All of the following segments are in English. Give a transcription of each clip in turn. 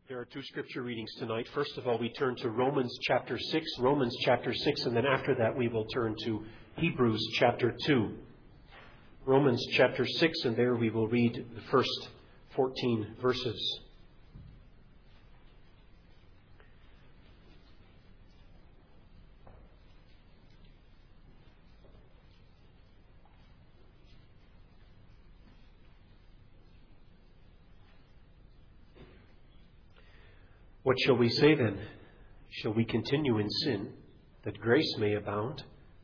There are two scripture readings tonight. First of all, we turn to Romans chapter 6, and then after that we will turn to Hebrews chapter 2. Romans chapter 6, and there we will read the first 14 verses. What shall we say then? Shall we continue in sin, that grace may abound?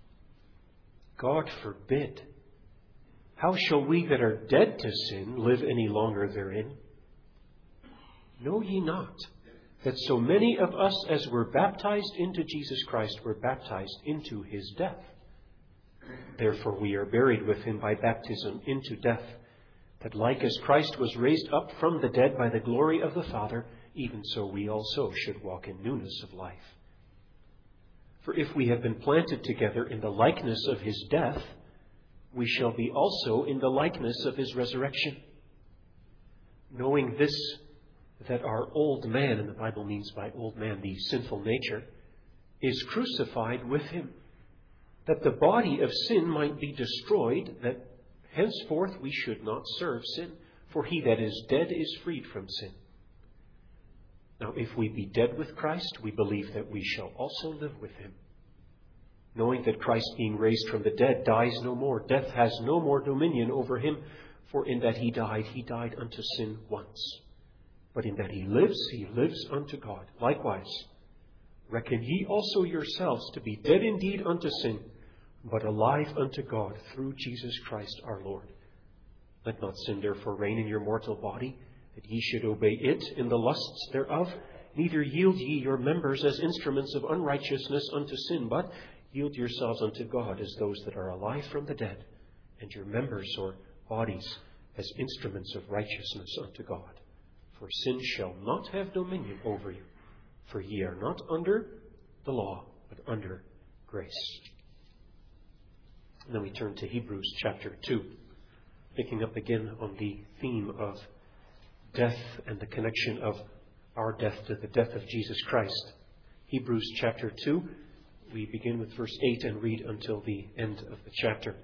God forbid. How shall we that are dead to sin live any longer therein? Know ye not that so many of us as were baptized into Jesus Christ were baptized into his death? Therefore we are buried with him by baptism into death, that like as Christ was raised up from the dead by the glory of the Father, even so we also should walk in newness of life. For if we have been planted together in the likeness of his death, we shall be also in the likeness of his resurrection. Knowing this, that our old man, and the Bible means by old man the sinful nature, is crucified with him, that the body of sin might be destroyed, that henceforth we should not serve sin. For he that is dead is freed from sin. Now, if we be dead with Christ, we believe that we shall also live with him. Knowing that Christ, being raised from the dead, dies no more. Death has no more dominion over him. For in that he died unto sin once. But in that he lives unto God. Likewise, reckon ye also yourselves to be dead indeed unto sin, but alive unto God through Jesus Christ our Lord. Let not sin therefore reign in your mortal body, that ye should obey it in the lusts thereof. Neither yield ye your members as instruments of unrighteousness unto sin, but yield yourselves unto God as those that are alive from the dead, and your members or bodies as instruments of righteousness unto God. For sin shall not have dominion over you, for ye are not under the law, but under grace. And then we turn to Hebrews chapter 2, picking up again on the theme of death and the connection of our death to the death of Jesus Christ. Hebrews chapter 2, we begin with verse 8 and read until the end of the chapter.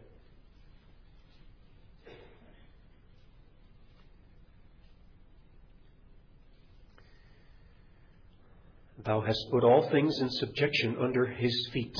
Thou hast put all things in subjection under his feet.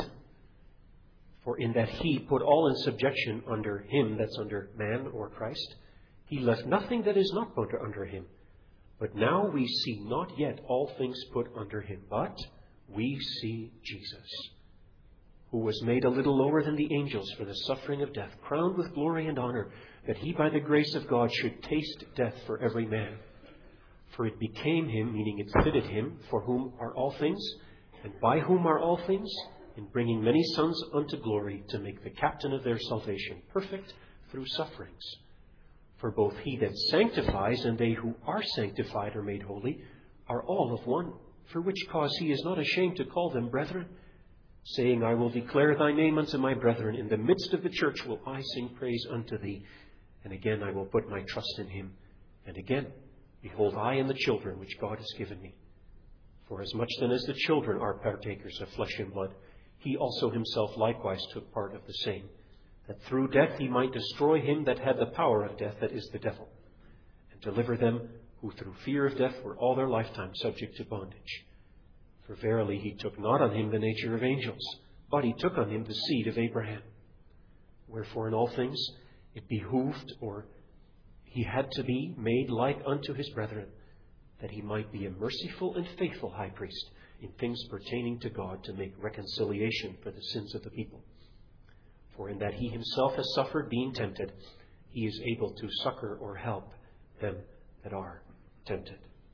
For in that he put all in subjection under him, that's under man or Christ, he left nothing that is not put under him. But now we see not yet all things put under him, but we see Jesus, who was made a little lower than the angels for the suffering of death, crowned with glory and honor, that he by the grace of God should taste death for every man. For it became him, meaning it fitted him, for whom are all things, and by whom are all things, in bringing many sons unto glory, to make the captain of their salvation perfect through sufferings. For both he that sanctifies and they who are sanctified are made holy, are all of one, for which cause he is not ashamed to call them brethren, saying, I will declare thy name unto my brethren. In the midst of the church will I sing praise unto thee. And again I will put my trust in him. And again, behold, I and the children which God has given me. For as much then as the children are partakers of flesh and blood, he also himself likewise took part of the same, that through death he might destroy him that had the power of death, that is the devil, and deliver them who through fear of death were all their lifetime subject to bondage. For verily he took not on him the nature of angels, but he took on him the seed of Abraham. Wherefore in all things it behooved, or he had to be made like unto his brethren, that he might be a merciful and faithful high priest in things pertaining to God, to make reconciliation for the sins of the people. For in that he himself has suffered being tempted, he is able to succor or help them that are tempted.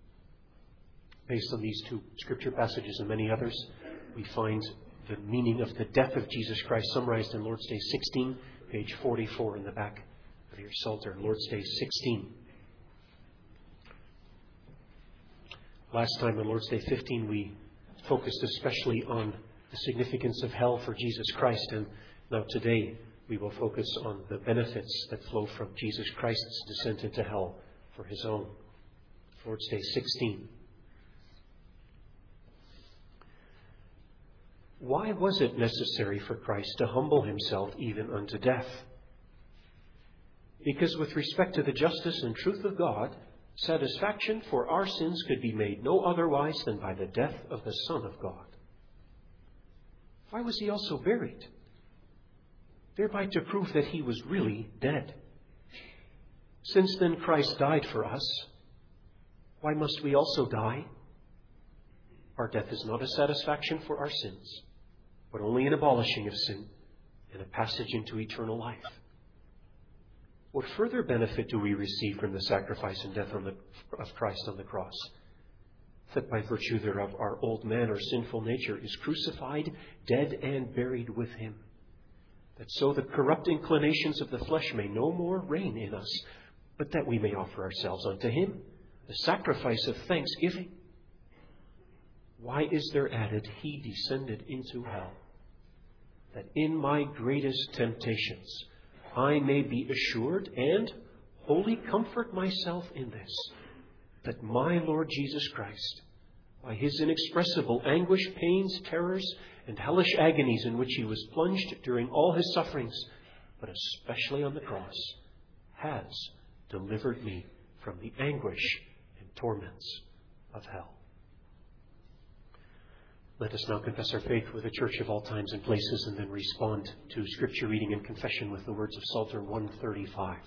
Based on these two scripture passages and many others, we find the meaning of the death of Jesus Christ summarized in Lord's Day 16, page 44 in the back of your Psalter, Lord's Day 16. Last time on Lord's Day 15, we focused especially on the significance of hell for Jesus Christ, and now today we will focus on the benefits that flow from Jesus Christ's descent into hell for his own. Lord's Day 16. why was it necessary for Christ to humble himself even unto death? Because with respect to the justice and truth of God, satisfaction for our sins could be made no otherwise than by the death of the Son of God. Why was he also buried? Thereby to prove that he was really dead. Since then Christ died for us, why must we also die? Our death is not a satisfaction for our sins, but only an abolishing of sin and a passage into eternal life. What further benefit do we receive from the sacrifice and death of Christ on the cross? That by virtue thereof our old man or sinful nature is crucified, dead, and buried with him. That so the corrupt inclinations of the flesh may no more reign in us, but that we may offer ourselves unto him, a sacrifice of thanksgiving. Why is there added, he descended into hell? That in my greatest temptations I may be assured and wholly comfort myself in this, that my Lord Jesus Christ, by his inexpressible anguish, pains, terrors, and hellish agonies in which he was plunged during all his sufferings, but especially on the cross, has delivered me from the anguish and torments of hell. Let us now confess our faith with the Church of all times and places, and then respond to Scripture reading and confession with the words of Psalter 135.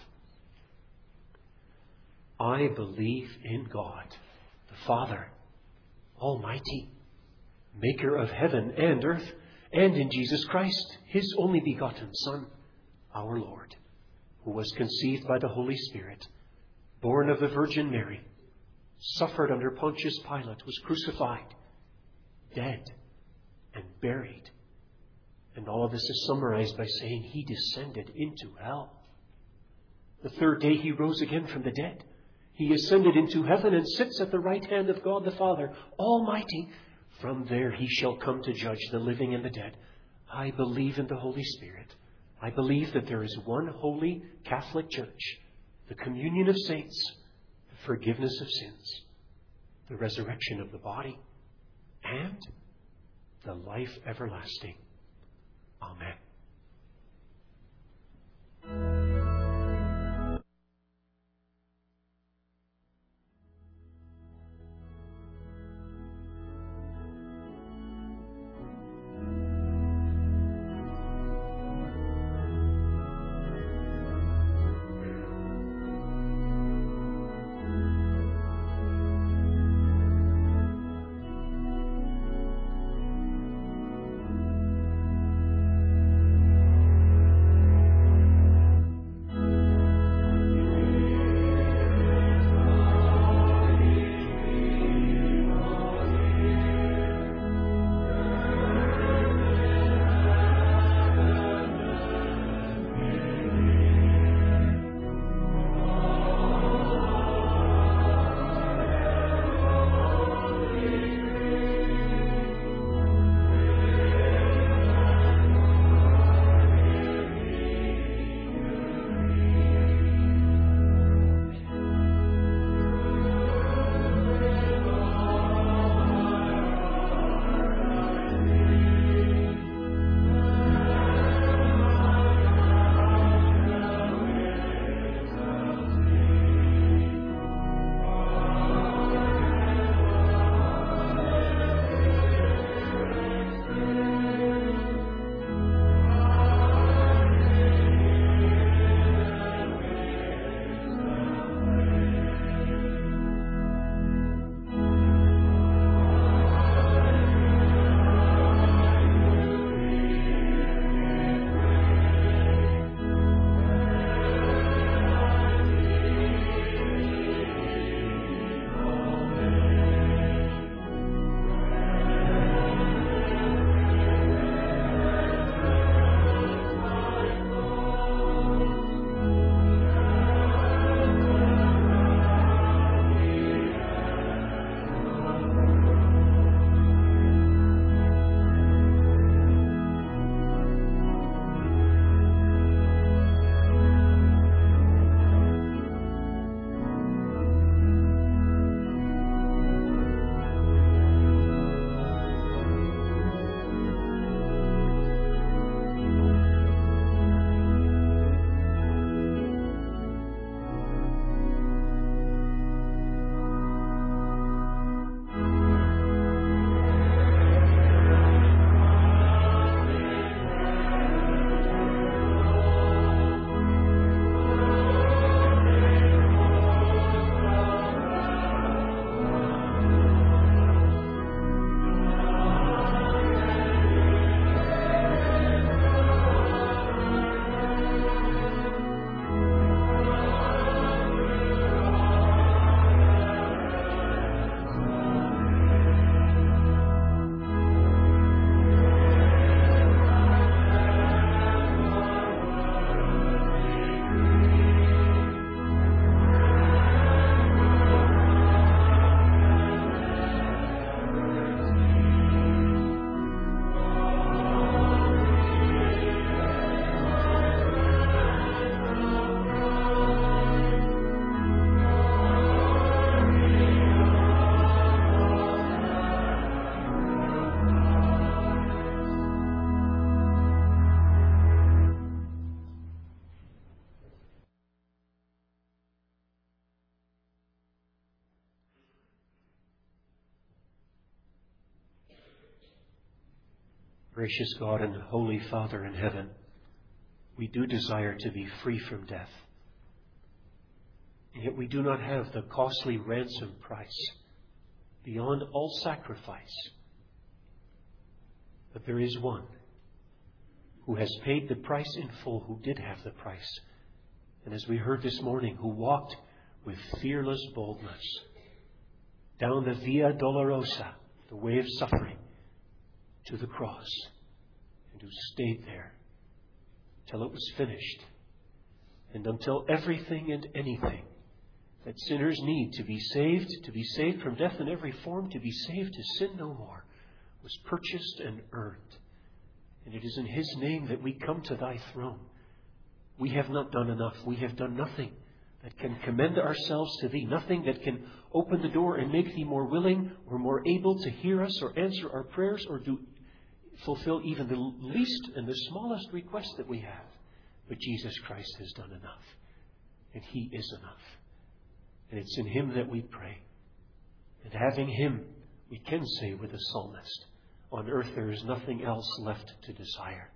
I believe in God, the Father, Almighty, maker of heaven and earth, and in Jesus Christ, his only begotten Son, our Lord, who was conceived by the Holy Spirit, born of the Virgin Mary, suffered under Pontius Pilate, was crucified, dead, and buried. And all of this is summarized by saying he descended into hell. The third day he rose again from the dead. He ascended into heaven and sits at the right hand of God the Father, Almighty. From there he shall come to judge the living and the dead. I believe in the Holy Spirit. I believe that there is one holy Catholic Church, the communion of saints, the forgiveness of sins, the resurrection of the body, and the life everlasting. Amen. Gracious God and Holy Father in heaven, we do desire to be free from death. And yet we do not have the costly ransom price beyond all sacrifice. But there is one who has paid the price in full, who did have the price. And as we heard this morning, who walked with fearless boldness down the Via Dolorosa, the way of suffering, to the cross, and who stayed there till it was finished, and until everything and anything that sinners need to be saved from death in every form, to be saved to sin no more, was purchased and earned. And it is in His name that we come to Thy throne. We have not done enough. We have done nothing that can commend ourselves to Thee, nothing that can open the door and make Thee more willing or more able to hear us or answer our prayers or fulfill even the least and the smallest request that we have. But Jesus Christ has done enough. And He is enough. And it's in Him that we pray. And having Him, we can say with the psalmist, on earth there is nothing else left to desire.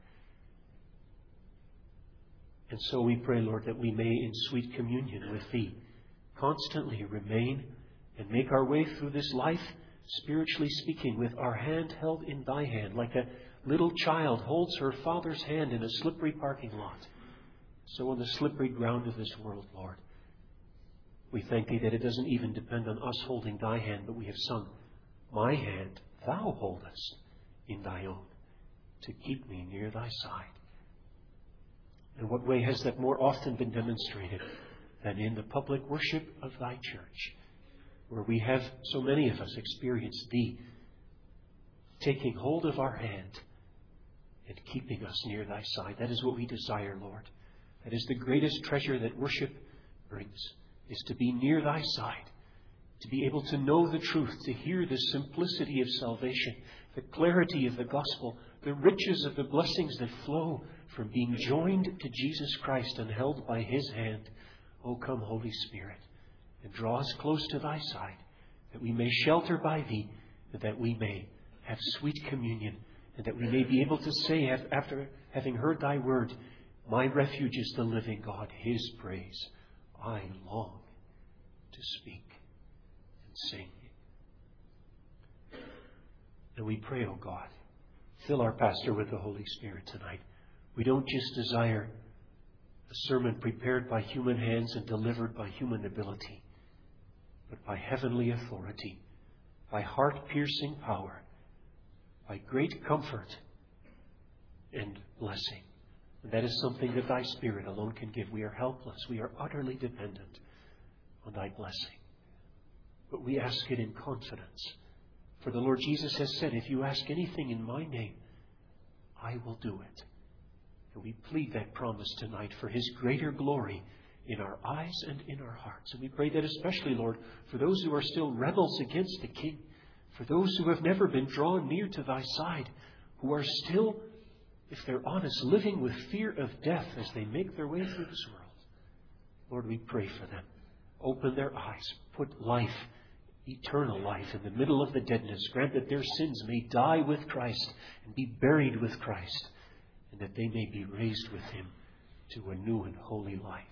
And so we pray, Lord, that we may in sweet communion with Thee constantly remain and make our way through this life, spiritually speaking, with our hand held in Thy hand, like a little child holds her father's hand in a slippery parking lot. So on the slippery ground of this world, Lord, we thank Thee that it doesn't even depend on us holding Thy hand, but we have sung, my hand Thou holdest in Thy own, to keep me near Thy side. In what way has that more often been demonstrated than in the public worship of Thy church, where we have, so many of us, experienced Thee taking hold of our hand and keeping us near Thy side. That is what we desire, Lord. That is the greatest treasure that worship brings, is to be near Thy side, to be able to know the truth, to hear the simplicity of salvation, the clarity of the gospel, the riches of the blessings that flow from being joined to Jesus Christ and held by His hand. O come, Holy Spirit, and draw us close to Thy side, that we may shelter by Thee, and that we may have sweet communion, and that we may be able to say, after having heard Thy word, my refuge is the living God, His praise I long to speak and sing. And we pray, O God, fill our pastor with the Holy Spirit tonight. We don't just desire a sermon prepared by human hands and delivered by human ability, but by heavenly authority, by heart-piercing power, by great comfort and blessing. And that is something that Thy Spirit alone can give. We are helpless. We are utterly dependent on Thy blessing. But we ask it in confidence. For the Lord Jesus has said, if you ask anything in my name, I will do it. And we plead that promise tonight for His greater glory in our eyes and in our hearts. And we pray that especially, Lord, for those who are still rebels against the King, for those who have never been drawn near to Thy side, who are still, if they're honest, living with fear of death as they make their way through this world. Lord, we pray for them. Open their eyes. Put life, eternal life, in the middle of the deadness. Grant that their sins may die with Christ and be buried with Christ, and that they may be raised with Him to a new and holy life.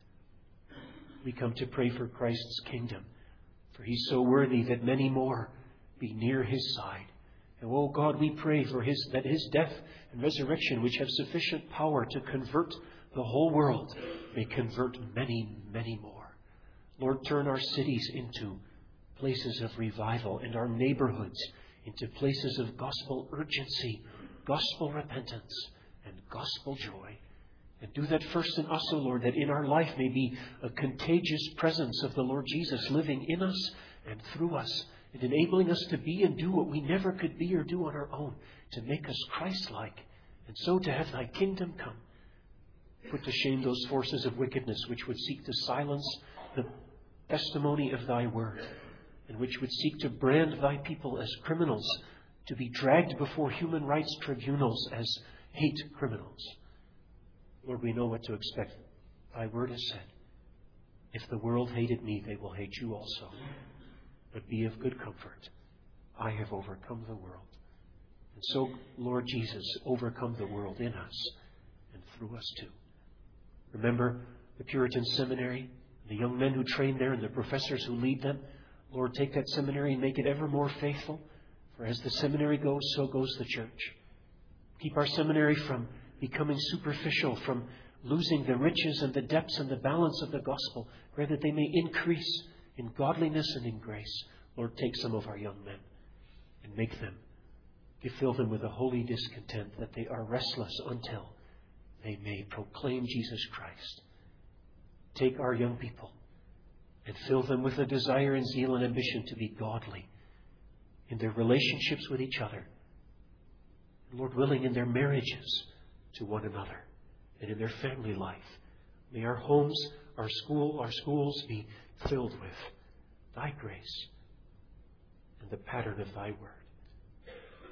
We come to pray for Christ's kingdom, for He's so worthy that many more be near His side. And, oh God, we pray for that His death and resurrection, which have sufficient power to convert the whole world, may convert many, many more. Lord, turn our cities into places of revival, and our neighborhoods into places of gospel urgency, gospel repentance, and gospel joy. And do that first in us, O Lord, that in our life may be a contagious presence of the Lord Jesus living in us and through us, and enabling us to be and do what we never could be or do on our own, to make us Christ-like, and so to have Thy kingdom come. Put to shame those forces of wickedness which would seek to silence the testimony of Thy word, and which would seek to brand Thy people as criminals, to be dragged before human rights tribunals as hate criminals. Lord, we know what to expect. Thy word has said, if the world hated me, they will hate you also. But be of good comfort. I have overcome the world. And so, Lord Jesus, overcome the world in us and through us too. Remember the Puritan seminary, the young men who train there and the professors who lead them. Lord, take that seminary and make it ever more faithful. For as the seminary goes, so goes the church. Keep our seminary from becoming superficial, from losing the riches and the depths and the balance of the gospel. Pray that they may increase in godliness and in grace. Lord, take some of our young men and make them, fill them with a holy discontent that they are restless until they may proclaim Jesus Christ. Take our young people and fill them with a desire and zeal and ambition to be godly in their relationships with each other. Lord willing, in their marriages to one another and in their family life. May our homes, our schools be filled with Thy grace and the pattern of Thy word.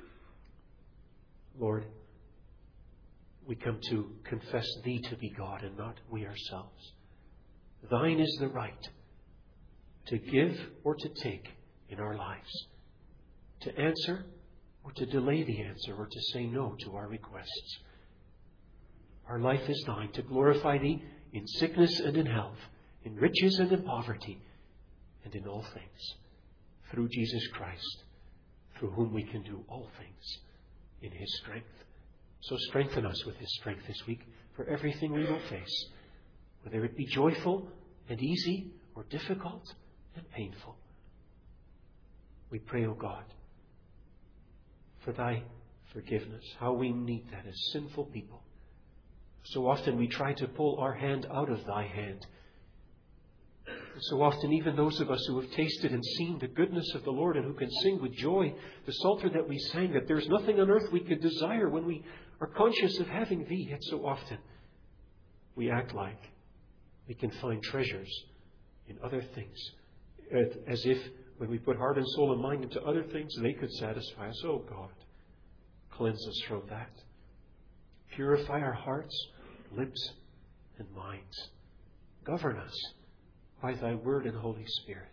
Lord, we come to confess Thee to be God and not we ourselves. Thine is the right to give or to take in our lives, to answer or to delay the answer, or to say no to our requests. Our life is Thine to glorify Thee in sickness and in health, in riches and in poverty, and in all things, through Jesus Christ, through whom we can do all things in His strength. So strengthen us with His strength this week for everything we will face, whether it be joyful and easy or difficult and painful. We pray, O God, for Thy forgiveness, how we need that as sinful people. So often we try to pull our hand out of Thy hand. And so often even those of us who have tasted and seen the goodness of the Lord and who can sing with joy the psalter that we sang, that there's nothing on earth we could desire when we are conscious of having Thee, yet so often we act like we can find treasures in other things, as if when we put heart and soul and mind into other things, they could satisfy us. Oh God, cleanse us from that. Purify our hearts, lips, and minds. Govern us by Thy Word and Holy Spirit.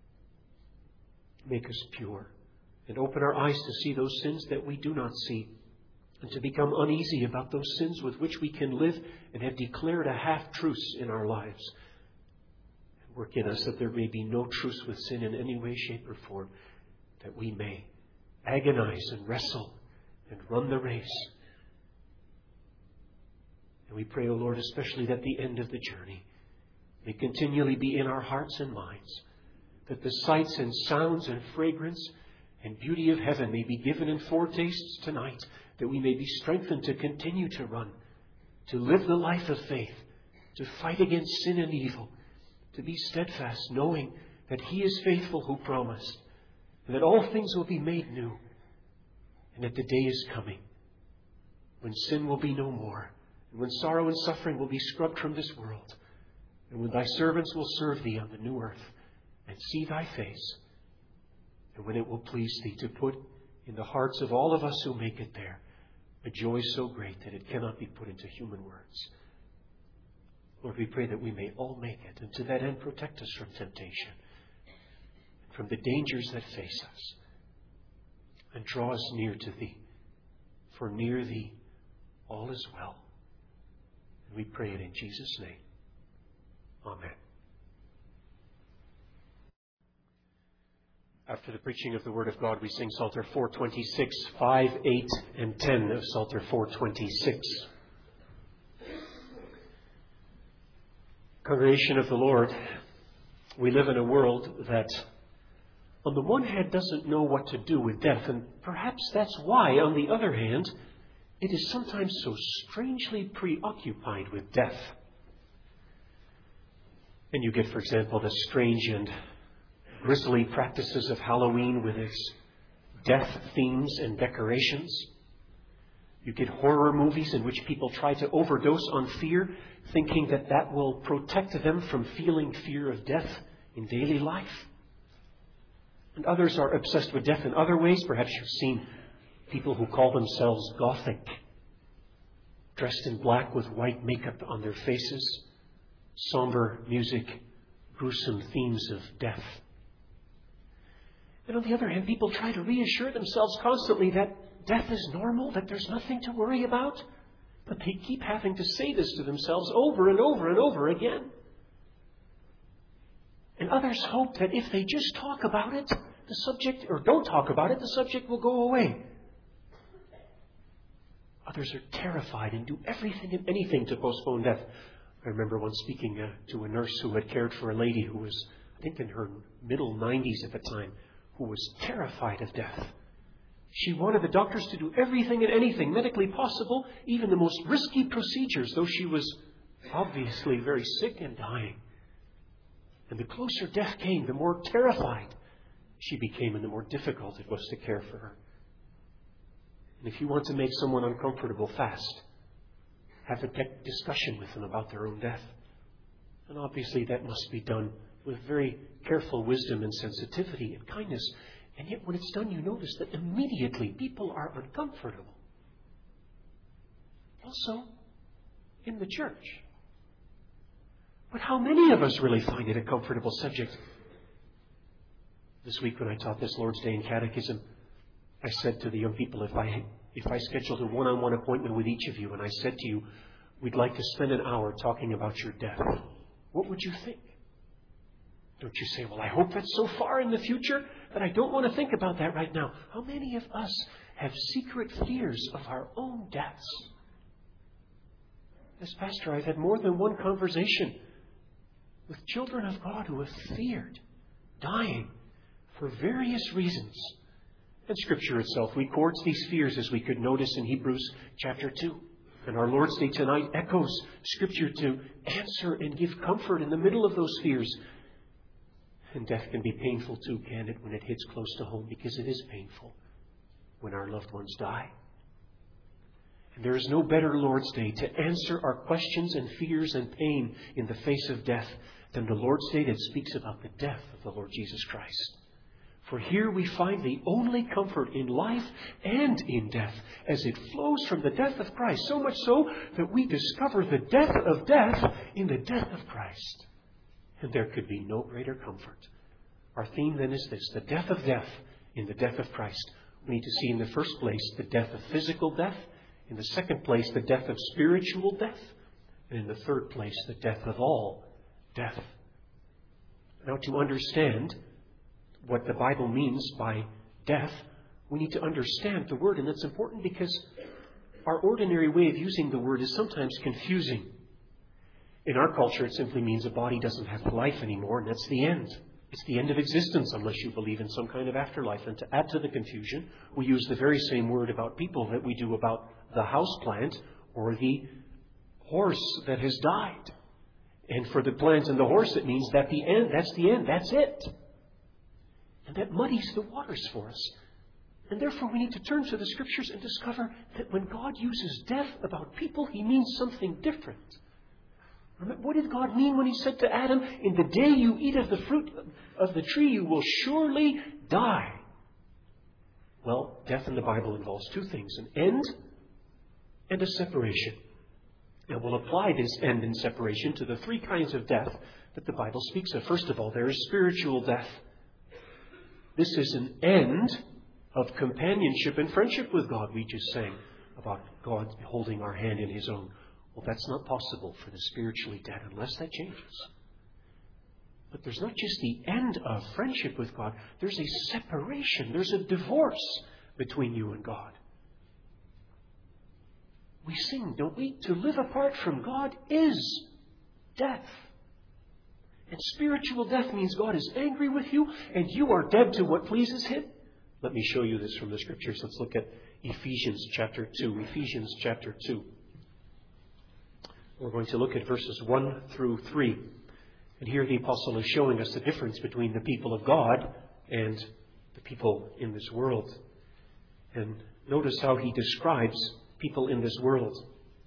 Make us pure and open our eyes to see those sins that we do not see, and to become uneasy about those sins with which we can live and have declared a half-truce in our lives. Work in us that there may be no truce with sin in any way, shape, or form, that we may agonize and wrestle and run the race. And we pray, O Lord, especially that the end of the journey may continually be in our hearts and minds, that the sights and sounds and fragrance and beauty of heaven may be given in foretastes tonight, that we may be strengthened to continue to run, to live the life of faith, to fight against sin and evil, to be steadfast, knowing that He is faithful who promised, and that all things will be made new, and that the day is coming when sin will be no more, and when sorrow and suffering will be scrubbed from this world, and when Thy servants will serve Thee on the new earth and see Thy face, and when it will please Thee to put in the hearts of all of us who make it there a joy so great that it cannot be put into human words. Lord, we pray that we may all make it, and to that end protect us from temptation, from the dangers that face us, and draw us near to Thee, for near Thee all is well. And we pray it in Jesus' name. Amen. After the preaching of the Word of God, we sing Psalter 426, 5, 8, and 10 of Psalter 426. Congregation of the Lord, we live in a world that, on the one hand, doesn't know what to do with death, and perhaps that's why, on the other hand, it is sometimes so strangely preoccupied with death. And you get, for example, the strange and grisly practices of Halloween with its death themes and decorations. You get horror movies in which people try to overdose on fear, thinking that that will protect them from feeling fear of death in daily life. And others are obsessed with death in other ways. Perhaps you've seen people who call themselves Gothic, dressed in black with white makeup on their faces, somber music, gruesome themes of death. And on the other hand, people try to reassure themselves constantly that that death is normal, that there's nothing to worry about. But they keep having to say this to themselves over and over and over again. And others hope that if they just talk about it, the subject, or don't talk about it, the subject will go away. Others are terrified and do everything and anything to postpone death. I remember once speaking to a nurse who had cared for a lady who was, I think, in her middle 90s at the time, who was terrified of death. She wanted the doctors to do everything and anything medically possible, even the most risky procedures, though she was obviously very sick and dying. And the closer death came, the more terrified she became and the more difficult it was to care for her. And if you want to make someone uncomfortable fast, have a discussion with them about their own death. And obviously that must be done with very careful wisdom and sensitivity and kindness. And yet when it's done, you notice that immediately people are uncomfortable. Also, in the church. But how many of us really find it a comfortable subject? This week when I taught this Lord's Day in Catechism, I said to the young people, if I scheduled a one-on-one appointment with each of you and I said to you, we'd like to spend an hour talking about your death, what would you think? Don't you say, well, I hope that's so far in the future that I don't want to think about that right now. How many of us have secret fears of our own deaths? As pastor, I've had more than one conversation with children of God who have feared dying for various reasons. And Scripture itself records these fears, as we could notice in Hebrews chapter 2. And our Lord's Day tonight echoes Scripture to answer and give comfort in the middle of those fears. And death can be painful too, can it, when it hits close to home, because it is painful when our loved ones die. And there is no better Lord's Day to answer our questions and fears and pain in the face of death than the Lord's Day that speaks about the death of the Lord Jesus Christ. For here we find the only comfort in life and in death, as it flows from the death of Christ, so much so that we discover the death of death in the death of Christ. And there could be no greater comfort. Our theme then is this, the death of death in the death of Christ. We need to see in the first place the death of physical death, in the second place the death of spiritual death, and in the third place the death of all death. Now, to understand what the Bible means by death, we need to understand the word. And that's important because our ordinary way of using the word is sometimes confusing. In our culture, it simply means a body doesn't have life anymore, and that's the end. It's the end of existence unless you believe in some kind of afterlife. And to add to the confusion, we use the very same word about people that we do about the houseplant or the horse that has died. And for the plant and the horse, it means that the end, that's the end, that's it. And that muddies the waters for us. And therefore we need to turn to the Scriptures and discover that when God uses death about people, He means something different. Remember, what did God mean when He said to Adam, in the day you eat of the fruit of the tree, you will surely die? Well, death in the Bible involves two things, an end and a separation. And we'll apply this end and separation to the three kinds of death that the Bible speaks of. First of all, there is spiritual death. This is an end of companionship and friendship with God. We just sang about God holding our hand in His own. Well, that's not possible for the spiritually dead unless that changes. But there's not just the end of friendship with God. There's a separation. There's a divorce between you and God. We sing, don't we? To live apart from God is death. And spiritual death means God is angry with you and you are dead to what pleases Him. Let me show you this from the Scriptures. Let's look at Ephesians chapter 2. Ephesians chapter 2. We're going to look at verses 1 through 3. And here the Apostle is showing us the difference between the people of God and the people in this world. And notice how he describes people in this world.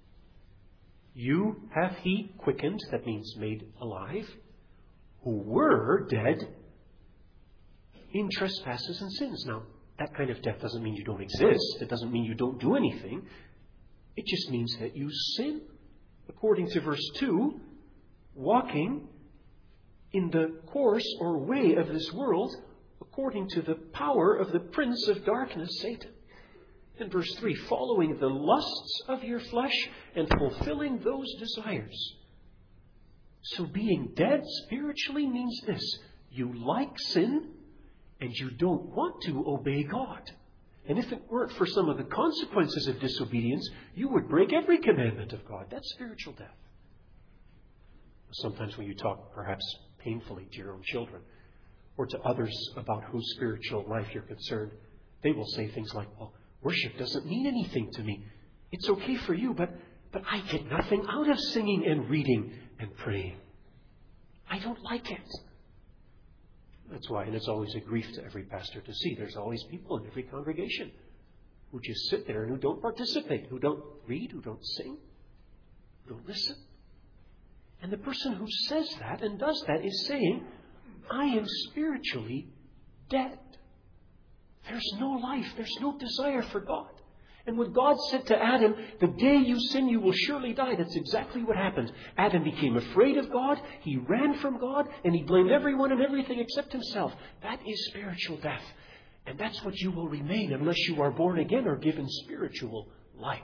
You hath He quickened, that means made alive, who were dead in trespasses and sins. Now, that kind of death doesn't mean you don't exist. It doesn't mean you don't do anything. It just means that you sin. According to verse 2, walking in the course or way of this world, according to the power of the prince of darkness, Satan. In verse 3, following the lusts of your flesh and fulfilling those desires. So being dead spiritually means this. You like sin and you don't want to obey God. And if it weren't for some of the consequences of disobedience, you would break every commandment of God. That's spiritual death. Sometimes when you talk perhaps painfully to your own children or to others about whose spiritual life you're concerned, they will say things like, well, worship doesn't mean anything to me. It's okay for you, but I get nothing out of singing and reading and praying. I don't like it. That's why, and it's always a grief to every pastor to see. There's always people in every congregation who just sit there and who don't participate, who don't read, who don't sing, who don't listen. And the person who says that and does that is saying, I am spiritually dead. There's no life. There's no desire for God. And when God said to Adam, the day you sin, you will surely die, that's exactly what happened. Adam became afraid of God, he ran from God, and he blamed everyone and everything except himself. That is spiritual death. And that's what you will remain unless you are born again or given spiritual life.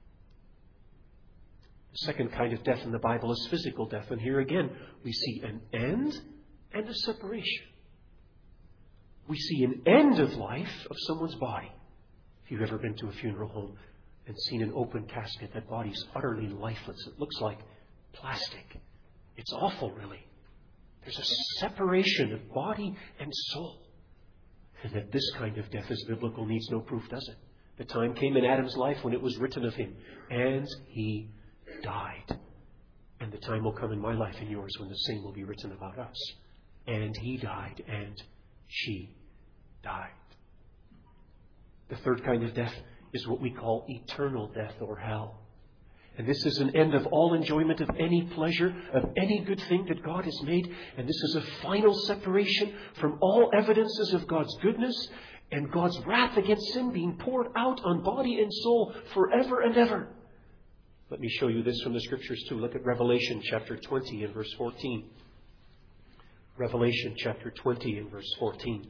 The second kind of death in the Bible is physical death. And here again, we see an end and a separation. We see an end of life of someone's body. If you've ever been to a funeral home and seen an open casket, that body's utterly lifeless. It looks like plastic. It's awful, really. There's a separation of body and soul. And that this kind of death is biblical needs no proof, does it? The time came in Adam's life when it was written of him, and he died. And the time will come in my life and yours when the same will be written about us. And he died, and she died. The third kind of death is what we call eternal death or hell. And this is an end of all enjoyment of any pleasure, of any good thing that God has made. And this is a final separation from all evidences of God's goodness and God's wrath against sin being poured out on body and soul forever and ever. Let me show you this from the Scriptures too. Look at Revelation chapter 20 and verse 14. Revelation chapter 20 and verse 14.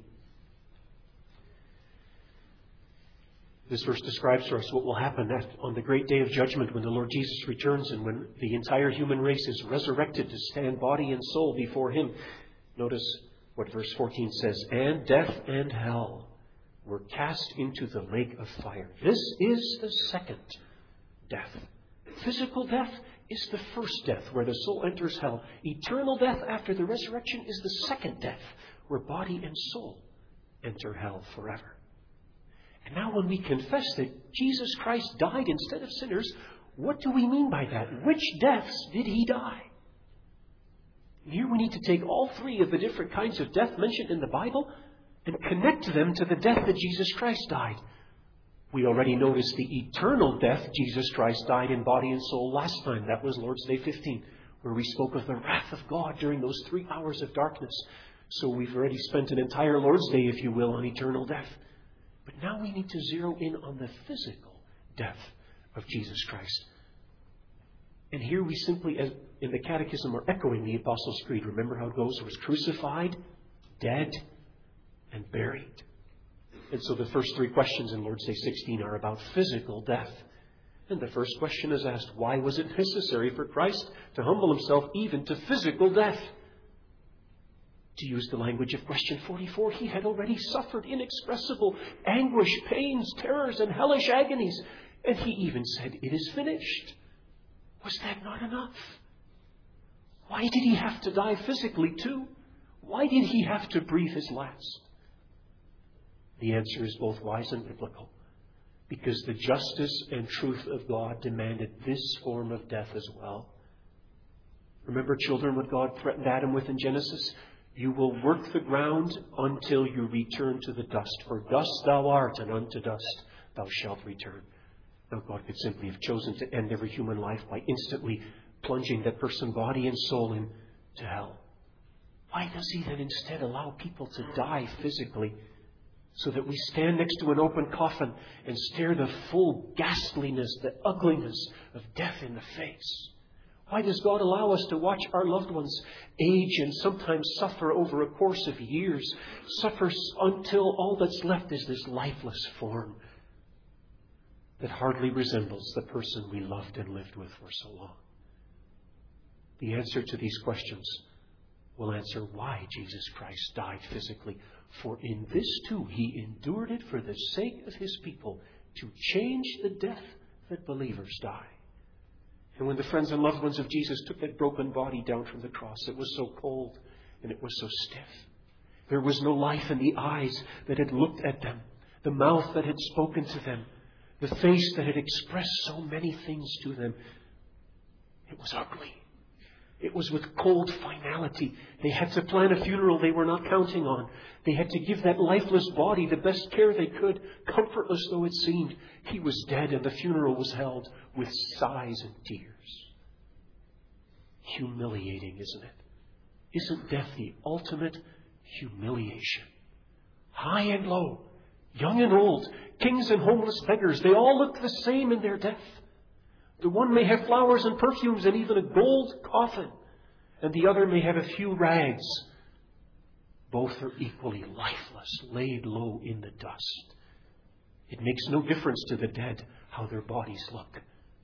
This verse describes for us what will happen on the great day of judgment when the Lord Jesus returns and when the entire human race is resurrected to stand body and soul before Him. Notice what verse 14 says. And death and hell were cast into the lake of fire. This is the second death. Physical death is the first death where the soul enters hell. Eternal death after the resurrection is the second death where body and soul enter hell forever. And now when we confess that Jesus Christ died instead of sinners, what do we mean by that? Which deaths did He die? And here we need to take all three of the different kinds of death mentioned in the Bible and connect them to the death that Jesus Christ died. We already noticed the eternal death Jesus Christ died in body and soul last time. That was Lord's Day 15, where we spoke of the wrath of God during those 3 hours of darkness. So we've already spent an entire Lord's Day, if you will, on eternal death. But now we need to zero in on the physical death of Jesus Christ. And here we simply, as in the Catechism, are echoing the Apostles' Creed. Remember how it goes? It was crucified, dead, and buried. And so the first 3 questions in Lord's Day 16 are about physical death. And the first question is asked, why was it necessary for Christ to humble Himself even to physical death? To use the language of question 44, He had already suffered inexpressible anguish, pains, terrors, and hellish agonies. And He even said, it is finished. Was that not enough? Why did He have to die physically too? Why did He have to breathe His last? The answer is both wise and biblical. Because the justice and truth of God demanded this form of death as well. Remember, children, what God threatened Adam with in Genesis? You will work the ground until you return to the dust. For dust thou art, and unto dust thou shalt return. Now, God could simply have chosen to end every human life by instantly plunging that person, body and soul, into hell. Why does He then instead allow people to die physically so that we stand next to an open coffin and stare the full ghastliness, the ugliness of death in the face? Why does God allow us to watch our loved ones age and sometimes suffer over a course of years, suffer until all that's left is this lifeless form? that hardly resembles the person we loved and lived with for so long? The answer to these questions will answer why Jesus Christ died physically. For in this too He endured it for the sake of His people, to change the death that believers die. And when the friends and loved ones of Jesus took that broken body down from the cross, it was so cold and it was so stiff. There was no life in the eyes that had looked at them, the mouth that had spoken to them, the face that had expressed so many things to them. It was ugly. It was with cold finality. They had to plan a funeral they were not counting on. They had to give that lifeless body the best care they could, comfortless though it seemed. He was dead, and the funeral was held with sighs and tears. Humiliating, isn't it? Isn't death the ultimate humiliation? High and low, young and old, kings and homeless beggars, they all look the same in their death. The one may have flowers and perfumes and even a gold coffin, and the other may have a few rags. Both are equally lifeless, laid low in the dust. It makes no difference to the dead how their bodies look.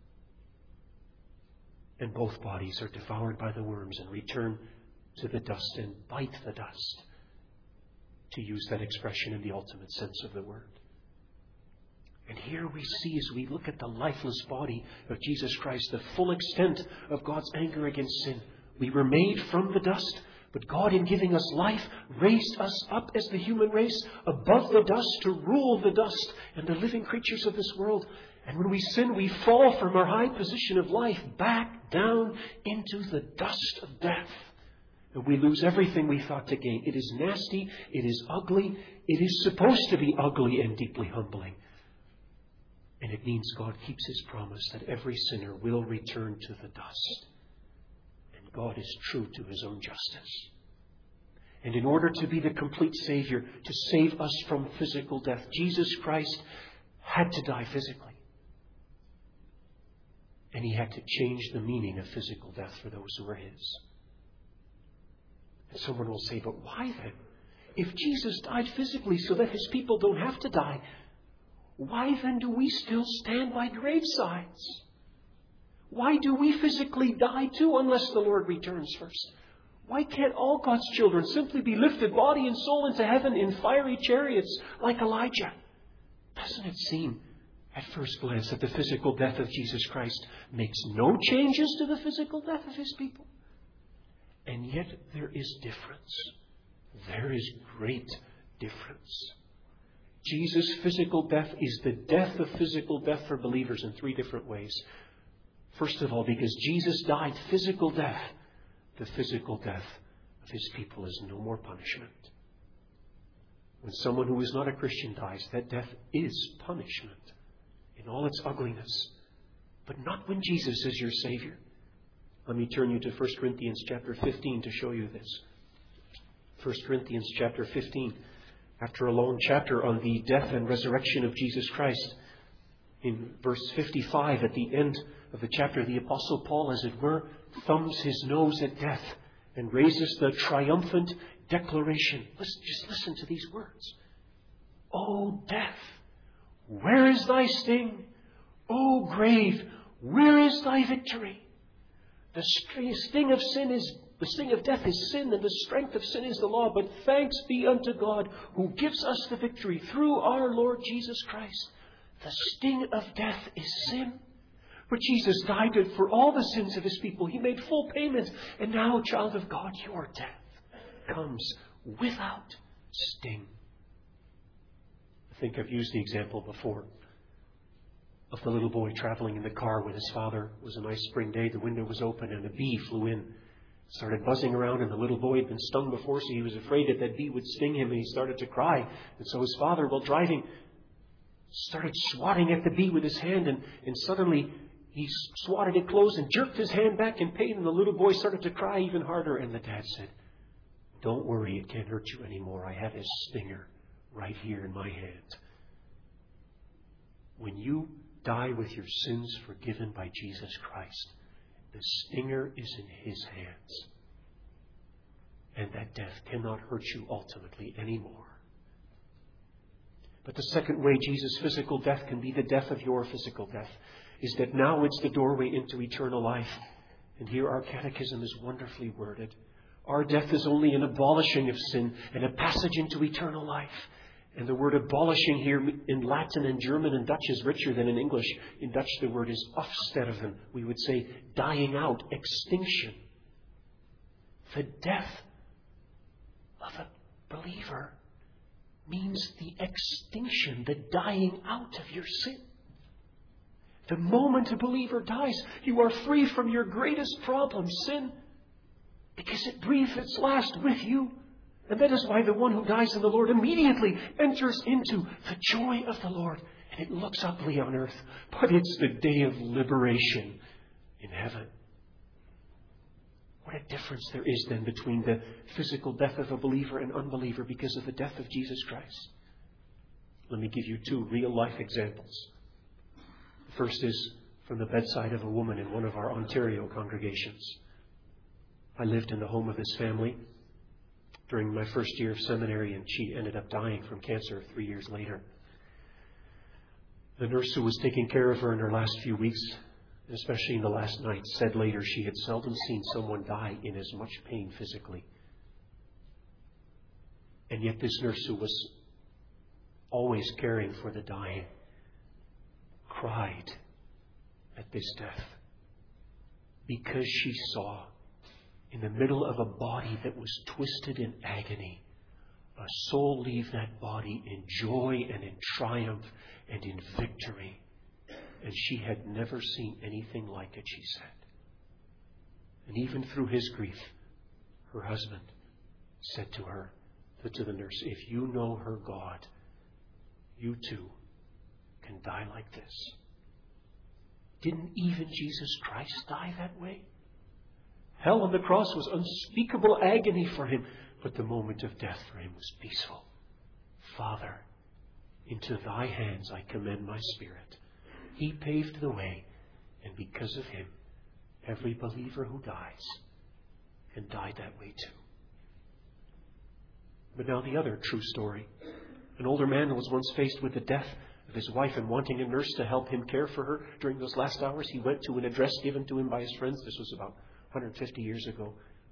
And both bodies are devoured by the worms and return to the dust and bite the dust, to use that expression in the ultimate sense of the word. And here we see, as we look at the lifeless body of Jesus Christ, the full extent of God's anger against sin. We were made from the dust, but God, in giving us life, raised us up as the human race above the dust to rule the dust and the living creatures of this world. And when we sin, we fall from our high position of life back down into the dust of death. And we lose everything we thought to gain. It is nasty. It is ugly. It is supposed to be ugly and deeply humbling. And it means God keeps His promise that every sinner will return to the dust. And God is true to His own justice. And in order to be the complete Savior, to save us from physical death, Jesus Christ had to die physically. And He had to change the meaning of physical death for those who were His. And someone will say, but why then? If Jesus died physically so that His people don't have to die, why then do we still stand by gravesides? Why do we physically die too unless the Lord returns first? Why can't all God's children simply be lifted body and soul into heaven in fiery chariots like Elijah? Doesn't it seem at first glance that the physical death of Jesus Christ makes no changes to the physical death of His people? And yet there is difference. There is great difference. Jesus' physical death is the death of physical death for believers in three different ways. First of all, because Jesus died physical death, the physical death of His people is no more punishment. When someone who is not a Christian dies, that death is punishment in all its ugliness. But not when Jesus is your Savior. Let me turn you to 1 Corinthians chapter 15 to show you this. 1 Corinthians chapter 15. After a long chapter on the death and resurrection of Jesus Christ, in verse 55, at the end of the chapter, the Apostle Paul, as it were, thumbs his nose at death and raises the triumphant declaration. Just listen to these words. O death, where is thy sting? O grave, where is thy victory? The sting of sin is The sting of death is sin, and the strength of sin is the law. But thanks be unto God, who gives us the victory through our Lord Jesus Christ. The sting of death is sin. But Jesus died for all the sins of His people. He made full payment. And now, child of God, your death comes without sting. I think I've used the example before of the little boy traveling in the car with his father. It was a nice spring day. The window was open and a bee flew in. Started buzzing around, and the little boy had been stung before, so he was afraid that bee would sting him, and he started to cry. And so his father, while driving, started swatting at the bee with his hand, and suddenly he swatted it close and jerked his hand back in pain, and the little boy started to cry even harder. And the dad said, "Don't worry, it can't hurt you anymore. I have his stinger right here in my hand." When you die with your sins forgiven by Jesus Christ, the stinger is in His hands. And that death cannot hurt you ultimately anymore. But the second way Jesus' physical death can be the death of your physical death is that now it's the doorway into eternal life. And here our catechism is wonderfully worded. Our death is only an abolishing of sin and a passage into eternal life. And the word abolishing here in Latin and German and Dutch is richer than in English. In Dutch the word is afsterven. We would say dying out, extinction. The death of a believer means the extinction, the dying out of your sin. The moment a believer dies, you are free from your greatest problem, sin, because it breathes its last with you. And that is why the one who dies in the Lord immediately enters into the joy of the Lord. And it looks ugly on earth, but it's the day of liberation in heaven. What a difference there is then between the physical death of a believer and unbeliever because of the death of Jesus Christ. Let me give you two real-life examples. The first is from the bedside of a woman in one of our Ontario congregations. I lived in the home of this family during my first year of seminary, and she ended up dying from cancer 3 years later. The nurse who was taking care of her in her last few weeks, especially in the last night, said later she had seldom seen someone die in as much pain physically. And yet this nurse, who was always caring for the dying, cried at this death because she saw in the middle of a body that was twisted in agony, a soul leave that body in joy and in triumph and in victory. And she had never seen anything like it, she said. And even through his grief, her husband said to her, to the nurse, if you know her God, you too can die like this. Didn't even Jesus Christ die that way? Hell on the cross was unspeakable agony for him, but the moment of death for him was peaceful. Father, into thy hands I commend my spirit. He paved the way, and because of him, every believer who dies can die that way too. But now the other true story. An older man was once faced with the death of his wife and wanting a nurse to help him care for her during those last hours. He went to an address given to him by his friends. This was about 150 years ago.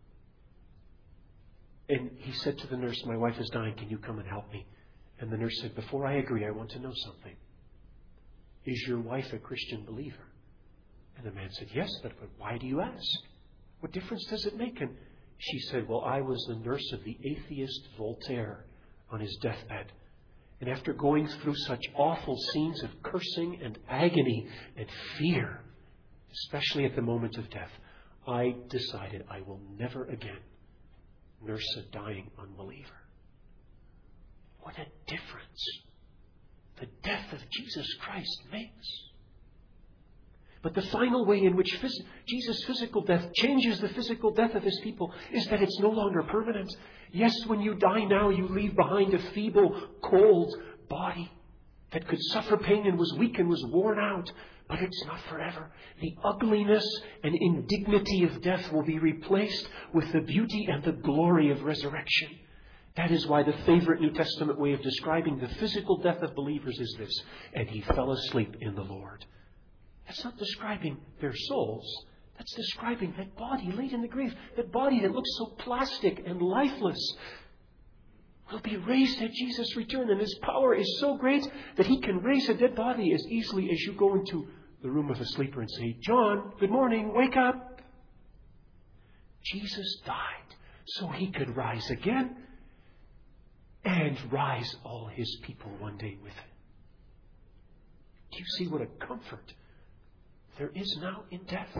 And he said to the nurse, my wife is dying, can you come and help me? And the nurse said, before I agree, I want to know something. Is your wife a Christian believer? And the man said, yes, but why do you ask? What difference does it make? And she said, well, I was the nurse of the atheist Voltaire on his deathbed. And after going through such awful scenes of cursing and agony and fear, especially at the moment of death, I decided I will never again nurse a dying unbeliever. What a difference the death of Jesus Christ makes. But the final way in which Jesus' physical death changes the physical death of his people is that it's no longer permanent. Yes, when you die now, you leave behind a feeble, cold body that could suffer pain and was weak and was worn out. But it's not forever. The ugliness and indignity of death will be replaced with the beauty and the glory of resurrection. That is why the favorite New Testament way of describing the physical death of believers is this: and he fell asleep in the Lord. That's not describing their souls. That's describing that body laid in the grave. That body that looks so plastic and lifeless will be raised at Jesus' return. And his power is so great that he can raise a dead body as easily as you go into the room of a sleeper and say, John, good morning, wake up. Jesus died so he could rise again and rise all his people one day with him. Do you see what a comfort there is now in death?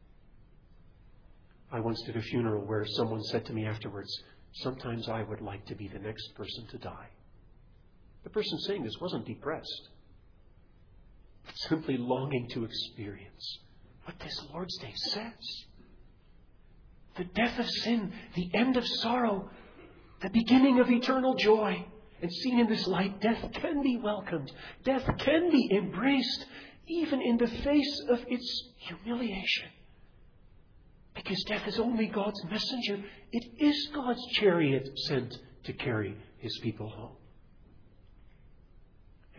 I once did a funeral where someone said to me afterwards, sometimes I would like to be the next person to die. The person saying this wasn't depressed, but simply longing to experience what this Lord's Day says. The death of sin, the end of sorrow, the beginning of eternal joy. And seen in this light, death can be welcomed. Death can be embraced, even in the face of its humiliation. Because death is only God's messenger. It is God's chariot sent to carry his people home.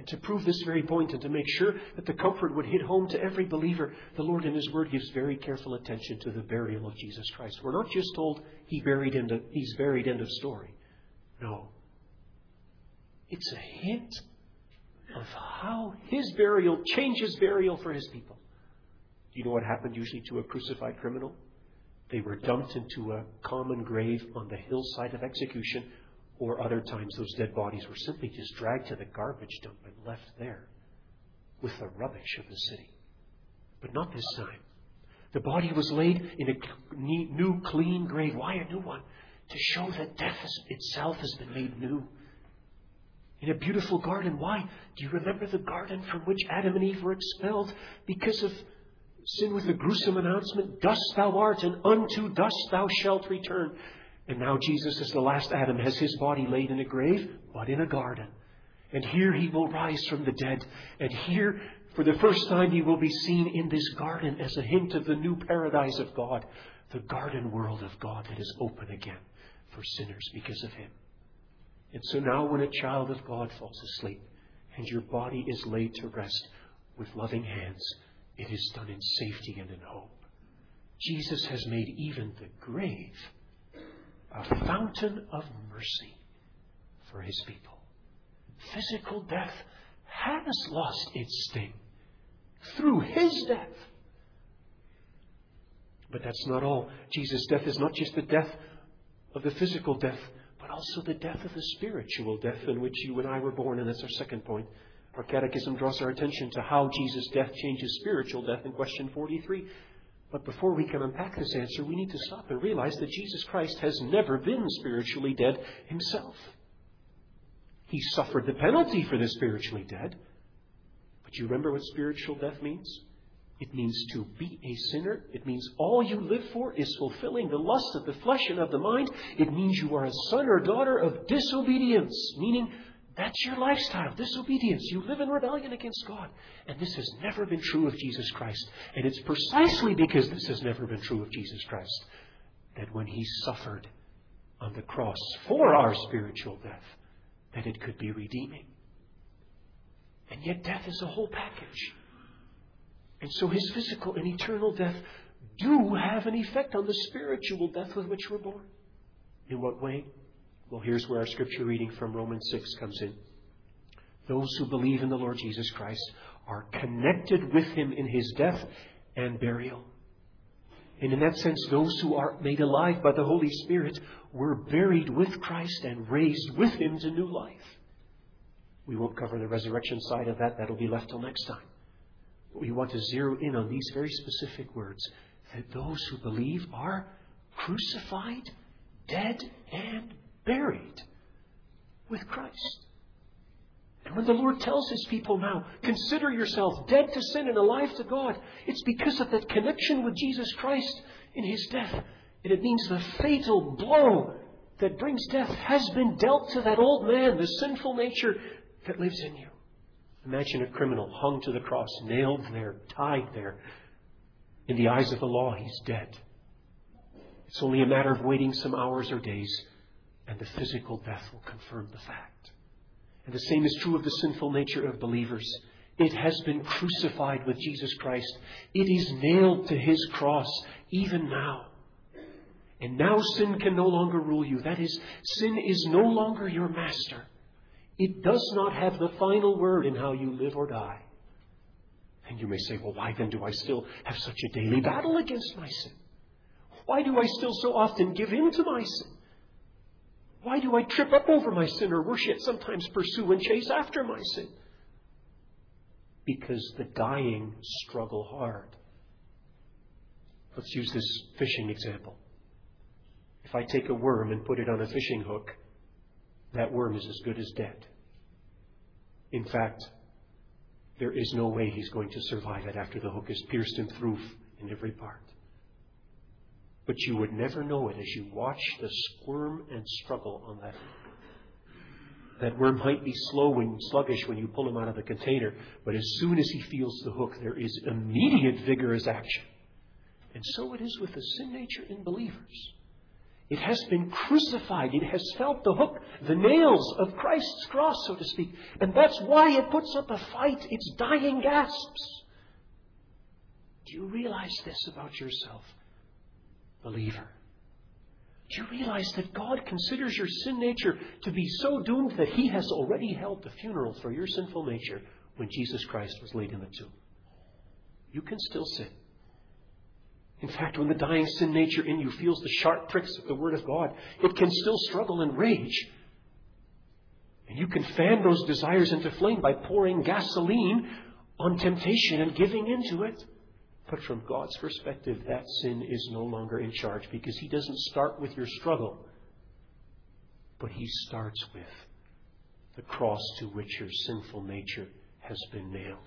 And to prove this very point and to make sure that the comfort would hit home to every believer, the Lord in His Word gives very careful attention to the burial of Jesus Christ. We're not just told He's buried, end of story. No. It's a hint of how His burial changes burial for His people. Do you know what happened usually to a crucified criminal? They were dumped into a common grave on the hillside of execution, or other times those dead bodies were simply just dragged to the garbage dump and left there with the rubbish of the city. But not this time. The body was laid in a new, clean grave. Why a new one? To show that death itself has been made new. In a beautiful garden. Why? Do you remember the garden from which Adam and Eve were expelled because of sin with the gruesome announcement, dust thou art, and unto dust thou shalt return. And now Jesus, as the last Adam, has His body laid in a grave, but in a garden. And here He will rise from the dead. And here, for the first time, He will be seen in this garden as a hint of the new paradise of God, the garden world of God that is open again for sinners because of Him. And so now when a child of God falls asleep and your body is laid to rest with loving hands, it is done in safety and in hope. Jesus has made even the grave a fountain of mercy for His people. Physical death has lost its sting through His death. But that's not all. Jesus' death is not just the death of the physical death, but also the death of the spiritual death in which you and I were born. And that's our second point. Our catechism draws our attention to how Jesus' death changes spiritual death in question 43. But before we can unpack this answer, we need to stop and realize that Jesus Christ has never been spiritually dead Himself. He suffered the penalty for the spiritually dead. But you remember what spiritual death means? It means to be a sinner. It means all you live for is fulfilling the lust of the flesh and of the mind. It means you are a son or daughter of disobedience, meaning that's your lifestyle, disobedience. You live in rebellion against God. And this has never been true of Jesus Christ. And it's precisely because this has never been true of Jesus Christ that when He suffered on the cross for our spiritual death, that it could be redeeming. And yet death is a whole package. And so His physical and eternal death do have an effect on the spiritual death with which we're born. In what way? Well, here's where our scripture reading from Romans 6 comes in. Those who believe in the Lord Jesus Christ are connected with Him in His death and burial. And in that sense, those who are made alive by the Holy Spirit were buried with Christ and raised with Him to new life. We won't cover the resurrection side of that. That'll be left till next time. But we want to zero in on these very specific words, that those who believe are crucified, dead, and buried with Christ. And when the Lord tells His people now, consider yourself dead to sin and alive to God, it's because of that connection with Jesus Christ in His death. And it means the fatal blow that brings death has been dealt to that old man, the sinful nature that lives in you. Imagine a criminal hung to the cross, nailed there, tied there. In the eyes of the law, he's dead. It's only a matter of waiting some hours or days, and the physical death will confirm the fact. And the same is true of the sinful nature of believers. It has been crucified with Jesus Christ. It is nailed to His cross even now. And now sin can no longer rule you. That is, sin is no longer your master. It does not have the final word in how you live or die. And you may say, well, why then do I still have such a daily battle against my sin? Why do I still so often give in to my sin? Why do I trip up over my sin or worse yet sometimes pursue and chase after my sin? Because the dying struggle hard. Let's use this fishing example. If I take a worm and put it on a fishing hook, that worm is as good as dead. In fact, there is no way he's going to survive it after the hook has pierced him through in every part. But you would never know it as you watch the squirm and struggle on that hook. That worm might be slow and sluggish when you pull him out of the container, but as soon as he feels the hook, there is immediate vigorous action. And so it is with the sin nature in believers. It has been crucified. It has felt the hook, the nails of Christ's cross, so to speak. And that's why it puts up a fight. Its dying gasps. Do you realize this about yourself, believer? Do you realize that God considers your sin nature to be so doomed that He has already held the funeral for your sinful nature when Jesus Christ was laid in the tomb? You can still sin. In fact, when the dying sin nature in you feels the sharp pricks of the Word of God, it can still struggle and rage. And you can fan those desires into flame by pouring gasoline on temptation and giving into it. But from God's perspective, that sin is no longer in charge, because He doesn't start with your struggle, but He starts with the cross to which your sinful nature has been nailed.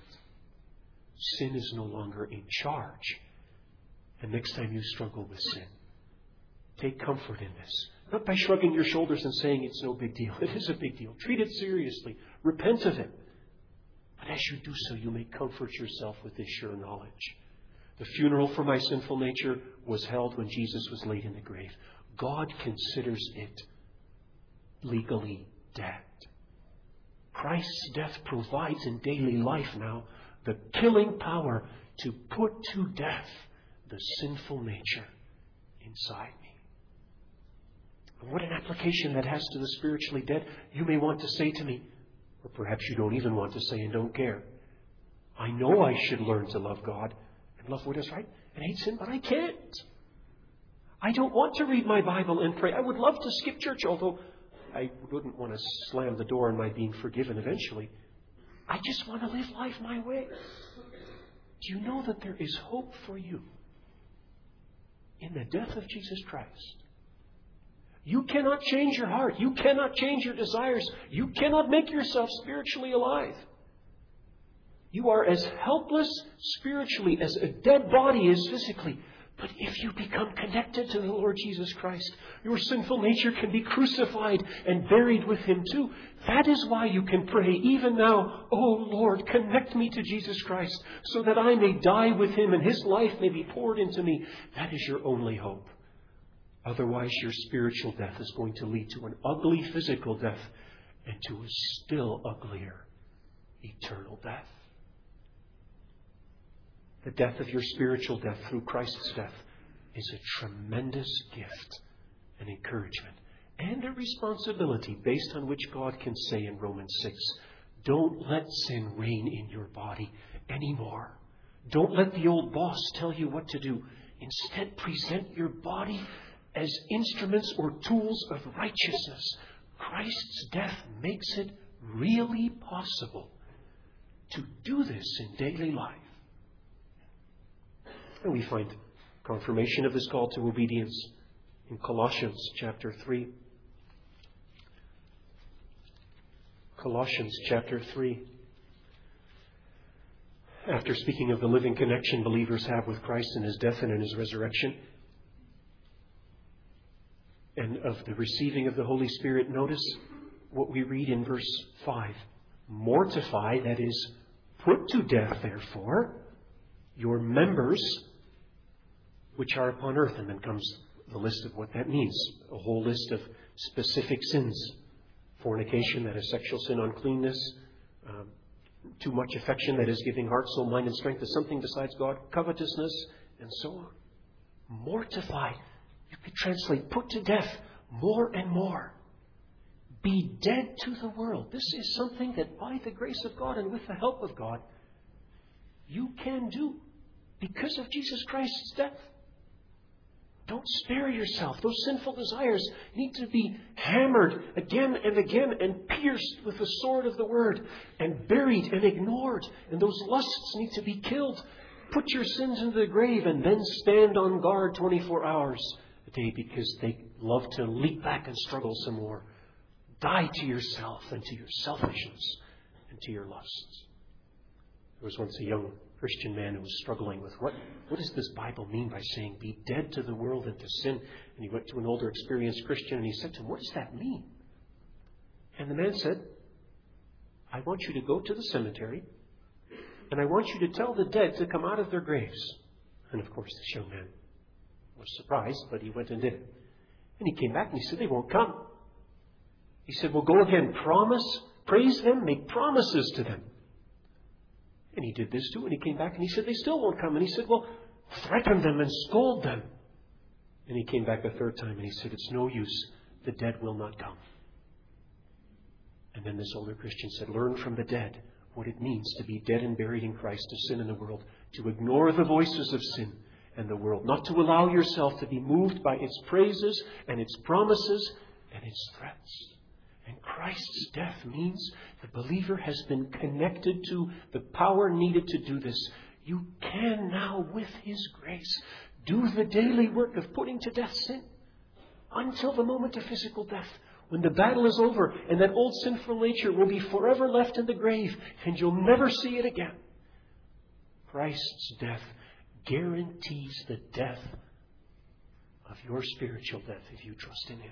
Sin is no longer in charge. And next time you struggle with sin, take comfort in this. Not by shrugging your shoulders and saying it's no big deal. It is a big deal. Treat it seriously. Repent of it. But as you do so, you may comfort yourself with this sure knowledge. The funeral for my sinful nature was held when Jesus was laid in the grave. God considers it legally dead. Christ's death provides in daily life now the killing power to put to death the sinful nature inside me. What an application that has to the spiritually dead. You may want to say to me, or perhaps you don't even want to say and don't care, I know I should learn to love God and love what is right and hate sin, but I can't. I don't want to read my Bible and pray. I would love to skip church, although I wouldn't want to slam the door on my being forgiven eventually. I just want to live life my way. Do you know that there is hope for you in the death of Jesus Christ? You cannot change your heart. You cannot change your desires. You cannot make yourself spiritually alive. You are as helpless spiritually as a dead body is physically. But if you become connected to the Lord Jesus Christ, your sinful nature can be crucified and buried with Him too. That is why you can pray even now, oh Lord, connect me to Jesus Christ so that I may die with Him and His life may be poured into me. That is your only hope. Otherwise, your spiritual death is going to lead to an ugly physical death and to a still uglier eternal death. The death of your spiritual death through Christ's death is a tremendous gift and encouragement and a responsibility based on which God can say in Romans 6, don't let sin reign in your body anymore. Don't let the old boss tell you what to do. Instead, present your body as instruments or tools of righteousness. Christ's death makes it really possible to do this in daily life. And we find confirmation of this call to obedience in Colossians chapter 3. Colossians chapter 3. After speaking of the living connection believers have with Christ in His death and in His resurrection, and of the receiving of the Holy Spirit, notice what we read in verse 5. Mortify, that is, put to death, therefore, your members which are upon earth. And then comes the list of what that means. A whole list of specific sins. Fornication, that is sexual sin, uncleanness, too much affection, that is giving heart, soul, mind, and strength to something besides God, covetousness, and so on. Mortify. You could translate, put to death more and more. Be dead to the world. This is something that by the grace of God and with the help of God, you can do because of Jesus Christ's death. Don't spare yourself. Those sinful desires need to be hammered again and again and pierced with the sword of the Word and buried and ignored. And those lusts need to be killed. Put your sins into the grave and then stand on guard 24 hours a day because they love to leap back and struggle some more. Die to yourself and to your selfishness and to your lusts. There was once a young Christian man who was struggling with what does this Bible mean by saying be dead to the world and to sin? And he went to an older experienced Christian and he said to him, what does that mean? And the man said, I want you to go to the cemetery and I want you to tell the dead to come out of their graves. And of course this young man was surprised, but he went and did it. And he came back and he said, they won't come. He said, well, go again, praise them, make promises to them. And he did this too, and he came back and he said, they still won't come. And he said, well, threaten them and scold them. And he came back a third time and he said, it's no use, the dead will not come. And then this older Christian said, learn from the dead what it means to be dead and buried in Christ, to sin in the world, to ignore the voices of sin and the world, not to allow yourself to be moved by its praises and its promises and its threats. And Christ's death means the believer has been connected to the power needed to do this. You can now, with His grace, do the daily work of putting to death sin until the moment of physical death, when the battle is over and that old sinful nature will be forever left in the grave and you'll never see it again. Christ's death guarantees the death of your spiritual death if you trust in Him.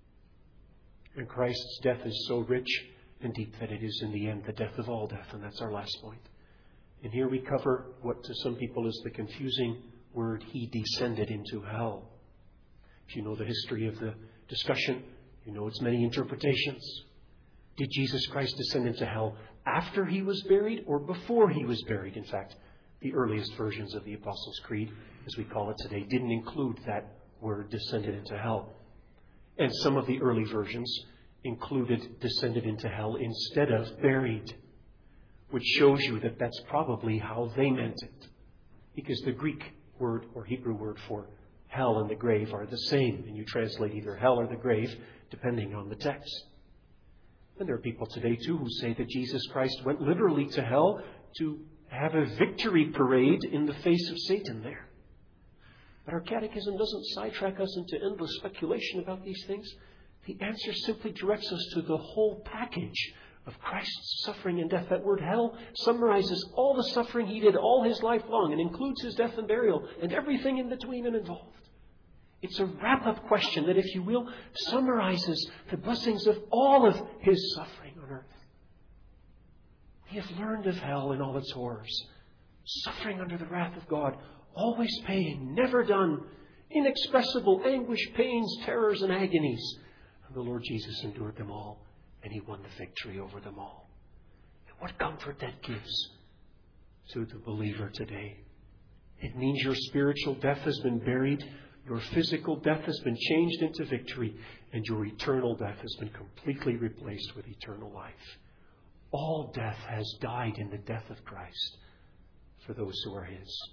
And Christ's death is so rich and deep that it is in the end the death of all death. And that's our last point. And here we cover what to some people is the confusing word, He descended into hell. If you know the history of the discussion, you know its many interpretations. Did Jesus Christ descend into hell after He was buried or before He was buried? In fact, the earliest versions of the Apostles' Creed, as we call it today, didn't include that word descended into hell. And some of the early versions included descended into hell instead of buried, which shows you that that's probably how they meant it. Because the Greek word or Hebrew word for hell and the grave are the same. And you translate either hell or the grave depending on the text. And there are people today too who say that Jesus Christ went literally to hell to have a victory parade in the face of Satan there. But our catechism doesn't sidetrack us into endless speculation about these things. The answer simply directs us to the whole package of Christ's suffering and death. That word hell summarizes all the suffering He did all His life long and includes His death and burial and everything in between and involved. It's a wrap-up question that, if you will, summarizes the blessings of all of His suffering on earth. We have learned of hell in all its horrors, suffering under the wrath of God, always paying, never done, inexpressible anguish, pains, terrors, and agonies. And the Lord Jesus endured them all, and He won the victory over them all. And what comfort that gives to the believer today. It means your spiritual death has been buried, your physical death has been changed into victory, and your eternal death has been completely replaced with eternal life. All death has died in the death of Christ for those who are His.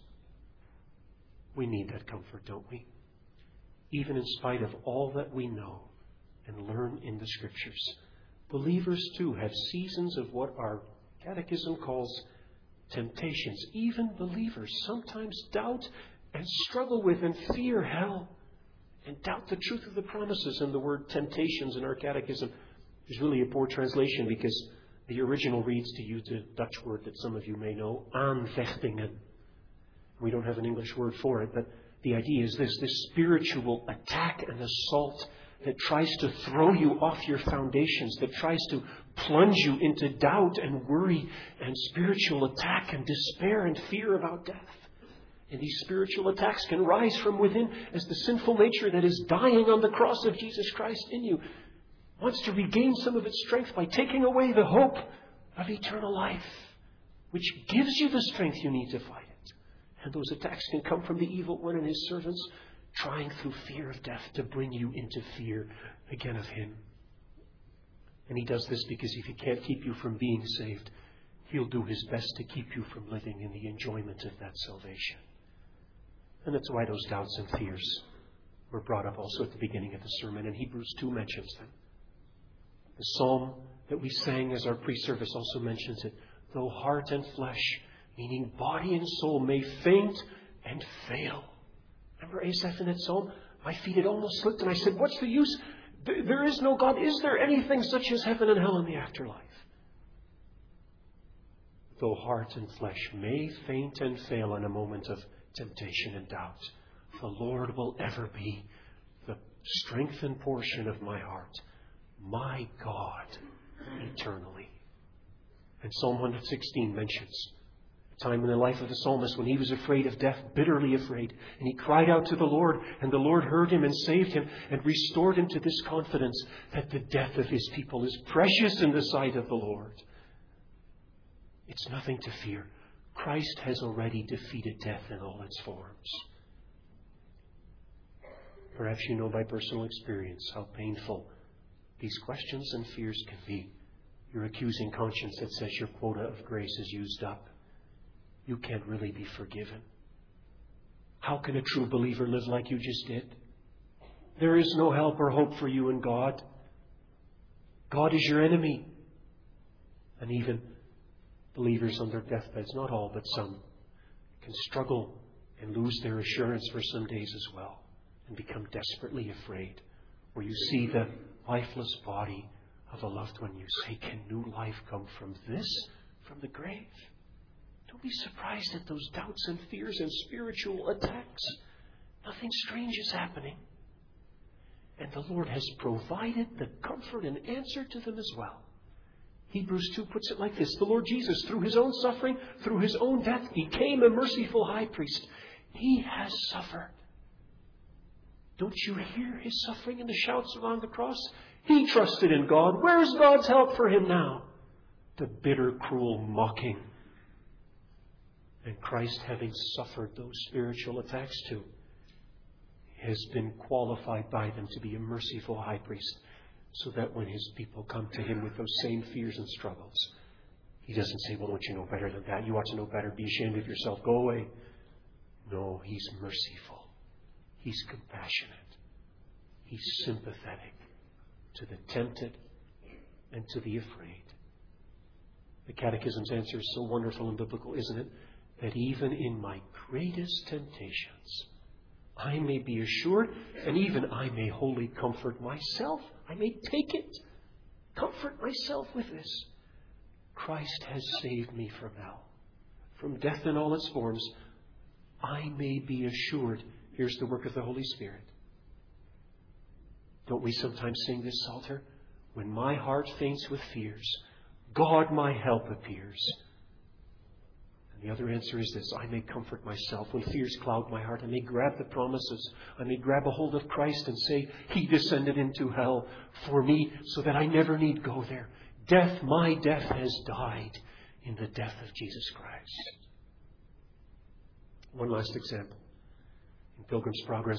We need that comfort, don't we? Even in spite of all that we know and learn in the Scriptures. Believers, too, have seasons of what our catechism calls temptations. Even believers sometimes doubt and struggle with and fear hell and doubt the truth of the promises. And the word temptations in our catechism is really a poor translation, because the original reads, to use a Dutch word that some of you may know, aanvechtingen. We don't have an English word for it, but the idea is this spiritual attack and assault that tries to throw you off your foundations, that tries to plunge you into doubt and worry and spiritual attack and despair and fear about death. And these spiritual attacks can rise from within as the sinful nature that is dying on the cross of Jesus Christ in you wants to regain some of its strength by taking away the hope of eternal life, which gives you the strength you need to fight it. And those attacks can come from the evil one and his servants, trying through fear of death to bring you into fear again of Him. And he does this because if he can't keep you from being saved, he'll do his best to keep you from living in the enjoyment of that salvation. And that's why those doubts and fears were brought up also at the beginning of the sermon, and Hebrews 2 mentions them. The psalm that we sang as our pre-service also mentions it. Though heart and flesh, meaning body and soul, may faint and fail. Remember Asaph in that psalm? My feet had almost slipped, and I said, what's the use? There is no God. Is there anything such as heaven and hell in the afterlife? Though heart and flesh may faint and fail in a moment of temptation and doubt, the Lord will ever be the strength and portion of my heart, my God, eternally. And Psalm 116 mentions, A time in the life of the psalmist when he was afraid of death, bitterly afraid. And he cried out to the Lord, and the Lord heard him and saved him and restored him to this confidence that the death of his people is precious in the sight of the Lord. It's nothing to fear. Christ has already defeated death in all its forms. Perhaps you know by personal experience how painful these questions and fears can be. Your accusing conscience that says your quota of grace is used up. You can't really be forgiven. How can a true believer live like you just did? There is no help or hope for you in God. God is your enemy. And even believers on their deathbeds, not all but some, can struggle and lose their assurance for some days as well and become desperately afraid. Where you see the lifeless body of a loved one, you say, can new life come from this, from the grave? Don't be surprised at those doubts and fears and spiritual attacks. Nothing strange is happening. And the Lord has provided the comfort and answer to them as well. Hebrews 2 puts it like this. The Lord Jesus, through His own suffering, through His own death, became a merciful high priest. He has suffered. Don't you hear His suffering and the shouts around the cross? He trusted in God. Where's God's help for him now? The bitter, cruel mocking. And Christ, having suffered those spiritual attacks too, has been qualified by them to be a merciful high priest, so that when His people come to Him with those same fears and struggles, He doesn't say, well, don't you know better than that? You ought to know better. Be ashamed of yourself. Go away. No, He's merciful. He's compassionate. He's sympathetic to the tempted and to the afraid. The Catechism's answer is so wonderful and biblical, isn't it? That even in my greatest temptations, I may be assured, and even I may wholly comfort myself. I may take it, comfort myself with this. Christ has saved me from hell, from death in all its forms. I may be assured. Here's the work of the Holy Spirit. Don't we sometimes sing this psalter? When my heart faints with fears, God my help appears. And the other answer is this: I may comfort myself. When fears cloud my heart, I may grab the promises. I may grab a hold of Christ and say, He descended into hell for me so that I never need go there. Death, my death has died in the death of Jesus Christ. One last example. In Pilgrim's Progress,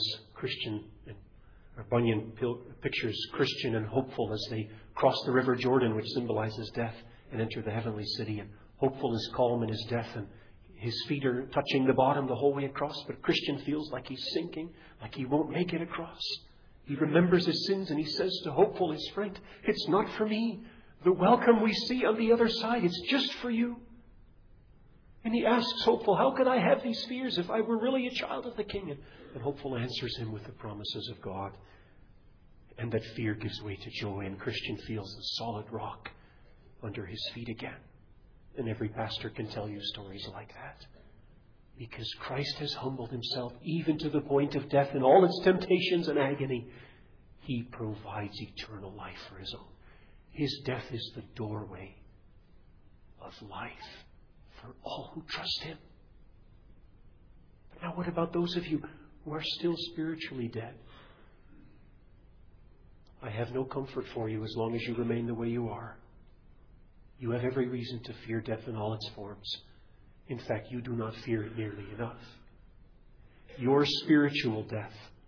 Bunyan pictures Christian and hopeful as they cross the river Jordan, which symbolizes death, and enter the heavenly city. And hopeful is calm in his death, and his feet are touching the bottom the whole way across. But Christian feels like he's sinking, like he won't make it across. He remembers his sins, and he says to hopeful, his friend, it's not for me. The welcome we see on the other side, it's just for you. And he asks hopeful, how could I have these fears if I were really a child of the King? And hopeful answers him with the promises of God. And that fear gives way to joy, and Christian feels a solid rock under his feet again. And every pastor can tell you stories like that. Because Christ has humbled Himself even to the point of death in all its temptations and agony. He provides eternal life for His own. His death is the doorway of life for all who trust Him. But now what about those of you who are still spiritually dead? I have no comfort for you as long as you remain the way you are. You have every reason to fear death in all its forms. In fact, you do not fear it nearly enough. Your spiritual death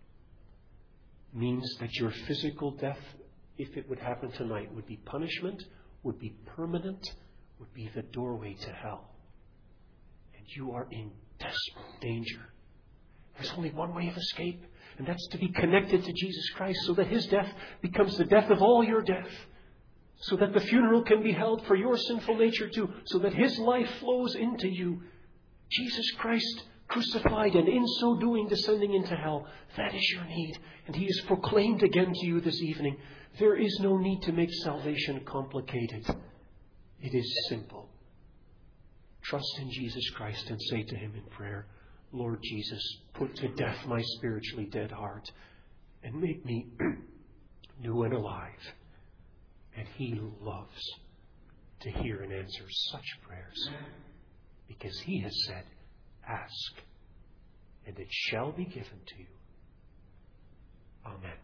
means that your physical death, if it would happen tonight, would be punishment, would be permanent, would be the doorway to hell. And you are in desperate danger. There's only one way of escape, and that's to be connected to Jesus Christ so that His death becomes the death of all your death. So that the funeral can be held for your sinful nature too. So that His life flows into you. Jesus Christ crucified, and in so doing descending into hell. That is your need. And He is proclaimed again to you this evening. There is no need to make salvation complicated. It is simple. Trust in Jesus Christ and say to Him in prayer, Lord Jesus, put to death my spiritually dead heart and make me new and alive. And He loves to hear and answer such prayers. because He has said, ask, and it shall be given to you. Amen.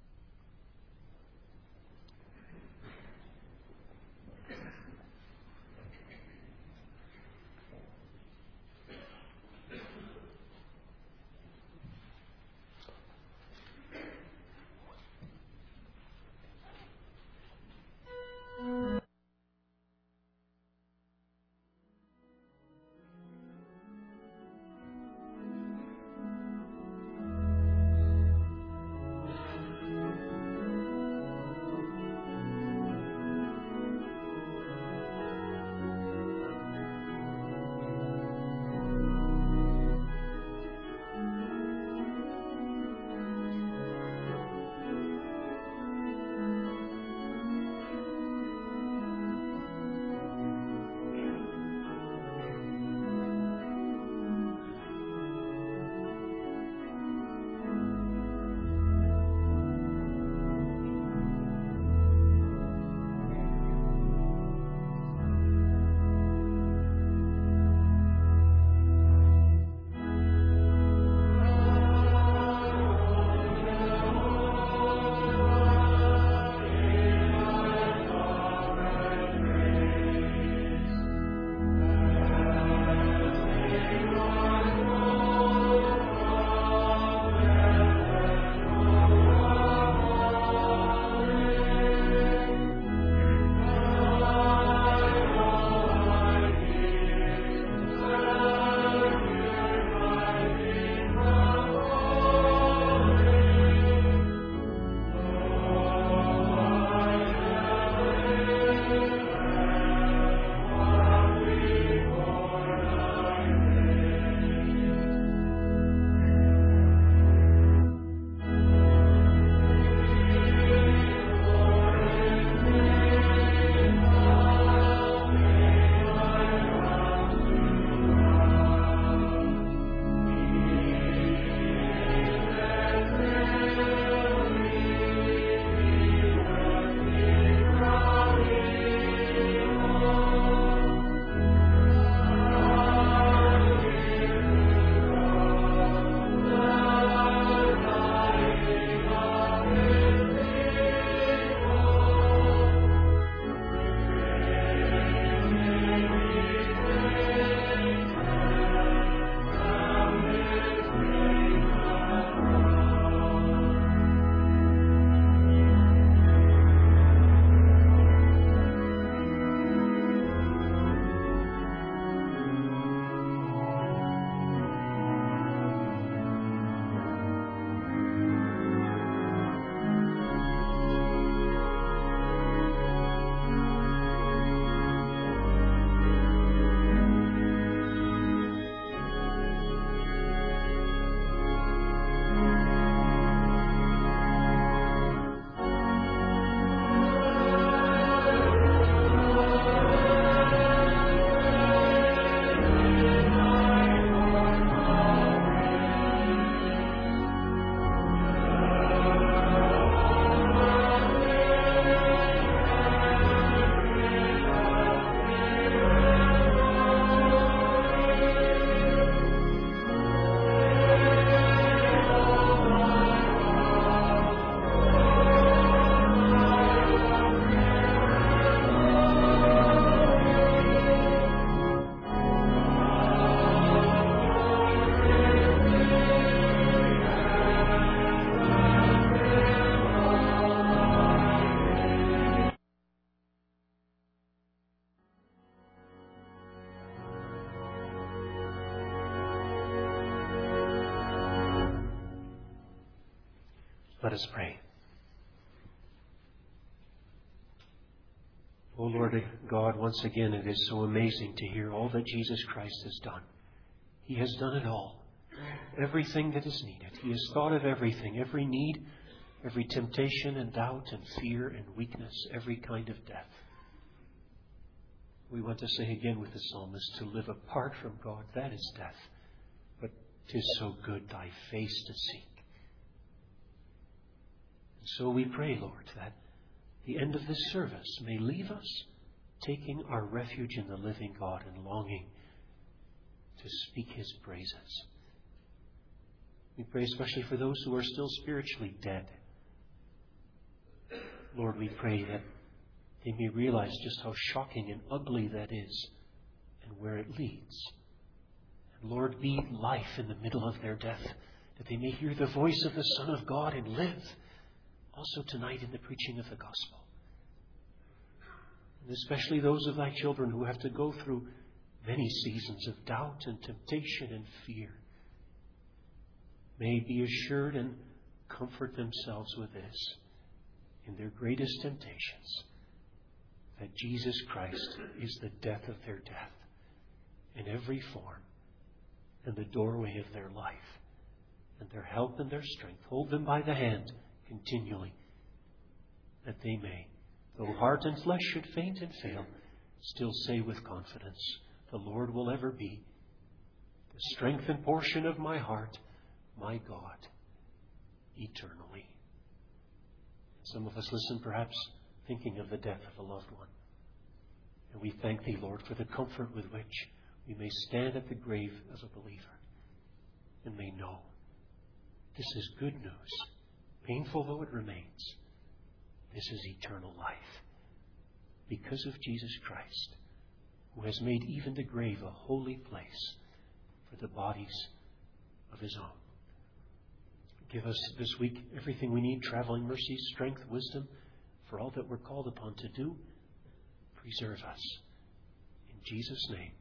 Let us pray. O Lord God, once again it is so amazing to hear all that Jesus Christ has done. He has done it all. Everything that is needed. He has thought of everything, every need, every temptation and doubt and fear and weakness, every kind of death. We want to say again with the psalmist, to live apart from God, that is death. But 'tis so good thy face to seek. And so we pray, Lord, that the end of this service may leave us taking our refuge in the living God and longing to speak His praises. We pray especially for those who are still spiritually dead. Lord, we pray that they may realize just how shocking and ugly that is and where it leads. And Lord, be life in the middle of their death, that they may hear the voice of the Son of God and live. Also tonight in the preaching of the gospel. And especially those of thy children who have to go through many seasons of doubt and temptation and fear, may be assured and comfort themselves with this in their greatest temptations, that Jesus Christ is the death of their death in every form and the doorway of their life, and their help and their strength. Hold them by the hand continually, that they may, though heart and flesh should faint and fail, still say with confidence, the Lord will ever be the strength and portion of my heart, my God, eternally. Some of us listen perhaps thinking of the death of a loved one. And we thank Thee, Lord, for the comfort with which we may stand at the grave as a believer and may know this is good news, painful though it remains. This is eternal life because of Jesus Christ, who has made even the grave a holy place for the bodies of His own. Give us this week everything we need, traveling mercies, strength, wisdom, for all that we're called upon to do. Preserve us. In Jesus' name.